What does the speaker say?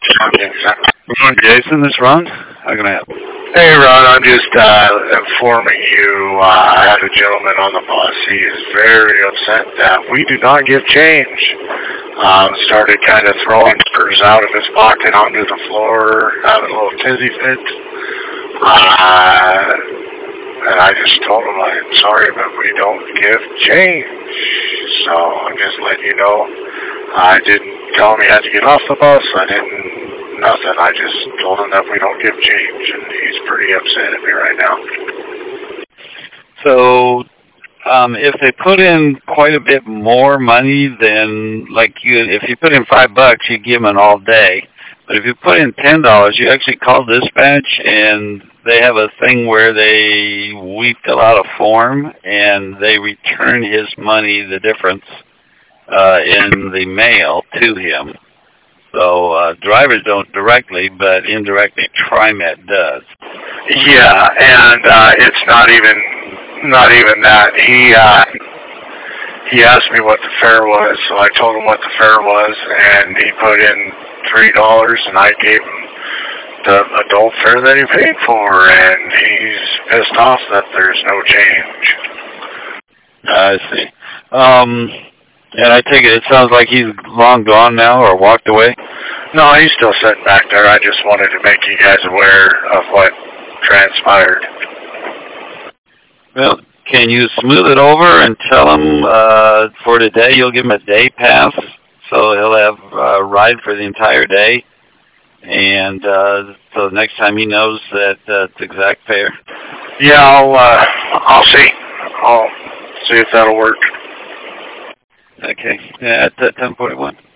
Ron Jason, this is Ron. How can I help? Hey, Ron, I'm just informing you I had a gentleman on the bus. He is very upset that we do not give change. Started kind of throwing purse out of his pocket onto the floor, having a little tizzy fit. And I just told him, I'm sorry, but we don't give change. So I'm just letting you know. I didn't tell him he had to get off the bus. I didn't, nothing. I just told him that we don't give change, and he's pretty upset at me right now. So, if they put in quite a bit more money than, like if you put in $5, you give them an all day. But if you put in $10, you actually call dispatch, and they have a thing where we fill out a form, and they return his money, the difference, in the mail to him. So drivers don't directly, but indirectly TriMet does. Yeah, and it's not even that. He asked me what the fare was, so I told him what the fare was, and he put in $3, and I gave him the adult fare that he paid for, and he's pissed off that there's no change. I see. And I take it sounds like he's long gone now or walked away? No, he's still sitting back there. I just wanted to make you guys aware of what transpired. Well, can you smooth it over and tell him for today you'll give him a day pass, so he'll have a ride for the entire day, and so the next time he knows that it's exact fare? Yeah, I'll see. I'll see if that'll work. Okay, at 10:41.